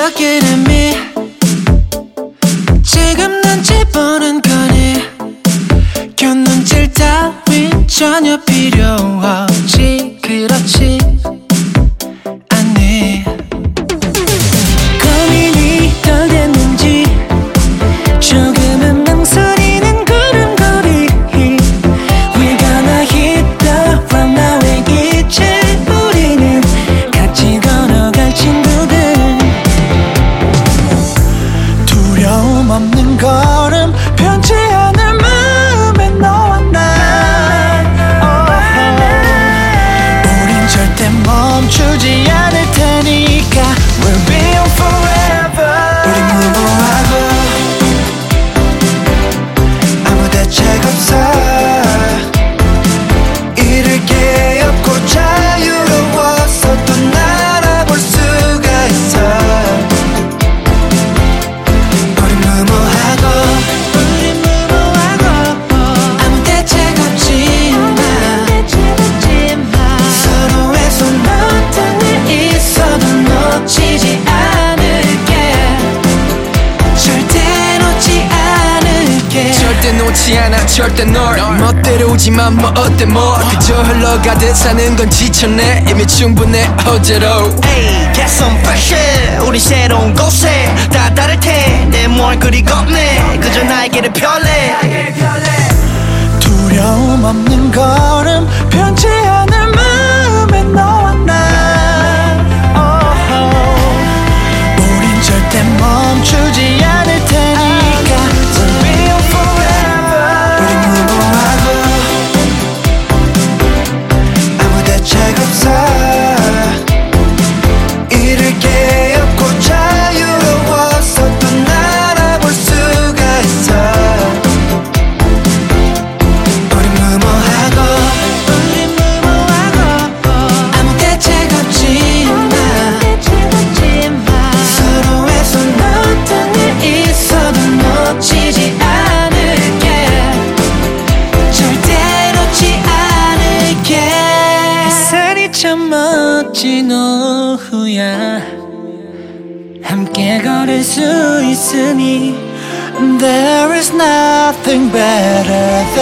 Talking to me. 지금 눈치 보는 거니 곁눈질 따윈 전혀 필요 없지. 그렇지 않니. 고민이 덜 됐는지 조금은 망설이는 걸음걸이. We're gonna hit the ground now. 이제 우리는 같이 걸어갈 친구들. 두려움 없는 걸음 변치 않을 마음에 너와 나. 우린 절대 멈추지 않을 테니까. We'll be on forever. 우린 무모하고 아무 대책 없어. 잃을 게 없고 자유로워서 또 날아볼 수가 있어. 우린 무모하고 아무 대책 없지만 서로의 손 어떤 일 있어도 놓치지 않을게. 절대 놓지 않을게. 절대 놓지 않아 절대 널 멋대로 오지만 뭐 어때 뭐. 그저 흘러가듯 사는 건 지쳤네. 이미 충분해 어제로. Hey, get some fresh air. 우리 새로운 곳에 다 다를 테내 얼굴이 겁내. 그저 나에게는 편해. 두려움 없는 걸음 변치 않을 마음에 너와 나. 우린 절대 멈추지 않을 테니까. We'll be on forever. 우린 무모하고 아무 대책 없어. 잃을 게 없고 자유로워서 또 날아볼 수가 있어. 우린 무모하고 아무 대책 없지만 서로의 손 어떤 일 있어도 놓치지 않을게. 절대 놓지 않을게. 햇살이 참 멋진 오후야. 함께 걸을 수 있으니 There is nothing better